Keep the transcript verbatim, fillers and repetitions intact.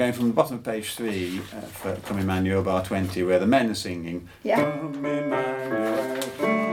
going from the bottom of page three uh, for Come Emmanuel, bar twenty, where the men are singing. Yeah. Come Emmanuel, come